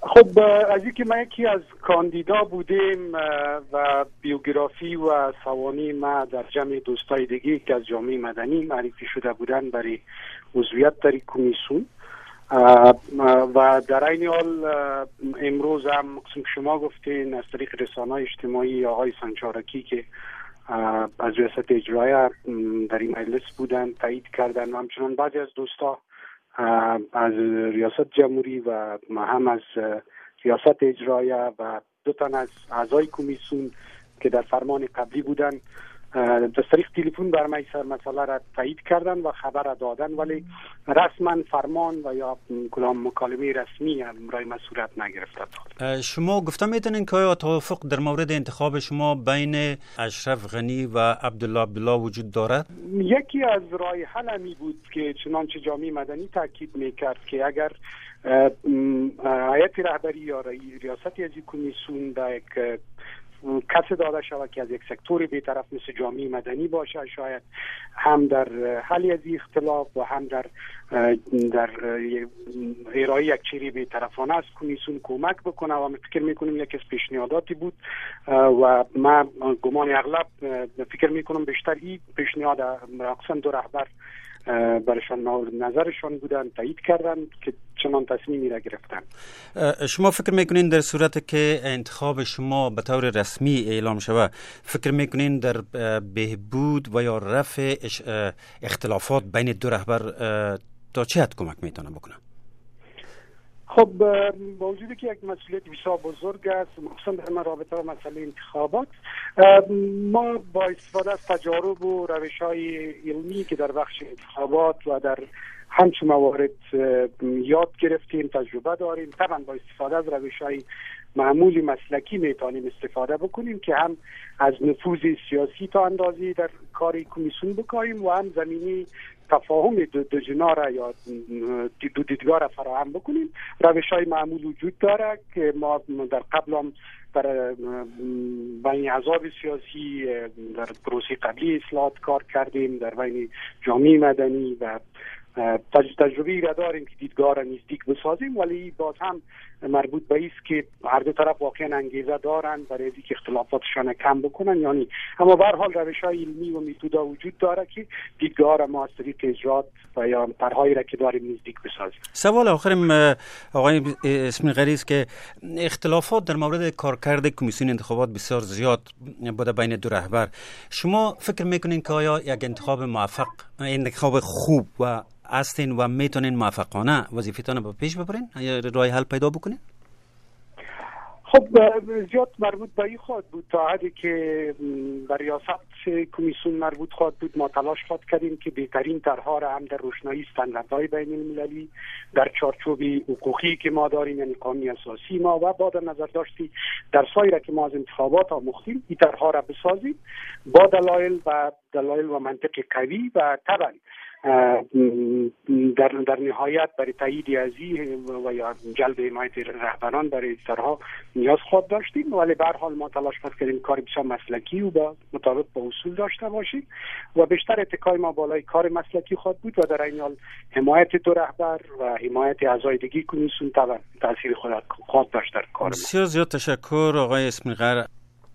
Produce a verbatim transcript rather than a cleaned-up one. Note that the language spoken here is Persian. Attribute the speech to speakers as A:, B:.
A: خب از اینکه من یکی از کاندیدا بودیم و بیوگرافی و سوانح ما در جمع دوستای دیگه که از جامعه مدنی معرفی شده بودن برای عضویت در کمیسیون و در این حال امروز هم مقسم شما گفتین از طریق رسانه‌های اجتماعی آقای سنجارکی که از ریاست اجرایی در این مجلس بودن تایید کردن و همچنان بعضی از دوستا از ریاست جمهوری و هم از ریاست اجرایی و دو تن از اعضای کمیسیون که در فرمان قبلی بودن از طریق تلفن بر من سر مسئله را تایید کردن و خبر دادن، ولی رسما فرمان و یا کلام مکالمه رسمی برای من صورت نگرفته.
B: شما گفته میتونین که آیا توافق در مورد انتخاب شما بین اشرف غنی و عبدالله عبدالله وجود دارد؟
A: یکی از راه حل همی بود که چنانچه جامعه مدنی تاکید میکرد که اگر هیئت رهبری یا ریاست از کمیسیون در یک کسی داده شود که از یک سکتور بی‌طرف مثل جامعه مدنی باشه، شاید هم در حل از اختلاف و هم در در ارائه یک چیری بی‌طرفانه از کمیسیون کمک بکنه و من فکر میکنم یکی از پیشنهاداتی بود و ما گمان اغلب فکر میکنم بیشتر این پیشنهاد اقسام دو رهبر برشان نظرشان بودن تایید کردن که چنان تصمیمی را گرفتن.
B: شما فکر میکنین در صورت که انتخاب شما به طور رسمی اعلام شود فکر میکنین در بهبود و یا رفع اختلافات بین دو رهبر تا چه حد کمک میتونه بکنه؟
A: خب با وجودی که یک مسئولیت بسیار بزرگ است مخصوصا در رابطه با مسئله انتخابات، ما با استفاده از تجارب و روش‌های علمی که در بخش انتخابات و در همچون موارد یاد گرفتیم، تجربه داریم. طبعا با استفاده از روش‌های معمولی مسلکی میتونیم استفاده بکنیم که هم از نفوذ سیاسی تا اندازی در کار کمیسیون بکنیم و هم زمینی تفاهم دو, دو جناح یا دو دیدگاه را فراهم بکنیم. روش‌های معمول وجود داره که ما در قبل هم در بین احزاب سیاسی در پروسه قبلی اصلاحات کار کردیم، در بین جامعه مدنی و تجربه را داریم که دیدگاه را نزدیک بسازیم، ولی باز هم مربوط به است که هر دو طرف واقعا انگیزه دارند برای اینکه اختلافاتشان کم بکنن یعنی، اما به هر حال روش‌های علمی و متدها وجود داره که دیدگاه را ما از طریق اجرات و یا طرح‌هایی را که داریم نزدیک بسازیم.
B: سوال آخرم آقای اسماعیل غنی است که اختلافات در مورد کارکرد کمیسیون انتخابات بسیار زیاد بوده بین دو رهبر. شما فکر میکنین که آیا یک انتخاب موفق، انتخاب خوب و هستین و میتونین موفقانه وظیفتان رو پیش ببرین یا راه حل پیدا بکنین؟
A: خب زیاد مربوط به این خواهد بود تا حدی که در ریاست کمیسیون مربوط خواهد بود ما تلاش خواهد کردیم که بهترین طرح‌ها را هم در روشنایی استانداردهای بین المللی در چارچوب حقوقی که ما داریم یعنی قانون اساسی ما و با در نظر داشتی در سایر که ما از انتخابات آموختیم این طرح‌ها را بسازیم با دلایل و دلایل و منطق قوی و طبعا در در نهایت برای تایید ازی و یا جلب حمایت رهبران برای طرح‌ها نیاز خود داشتیم، ولی به هر حال ما تلاش کردیم کار بسیار مسلکی و با مطابق با اصول داشته باشیم و بیشتر اتکای ما بالای کار مسلکی خود بود و در این حال حمایت دو رهبر و حمایت اعضای دیگه کمیسیون طبعا تاثیر خود خود داشت در کار ما.
B: بسیار زیاد تشکر آقای اسماعیل غنی.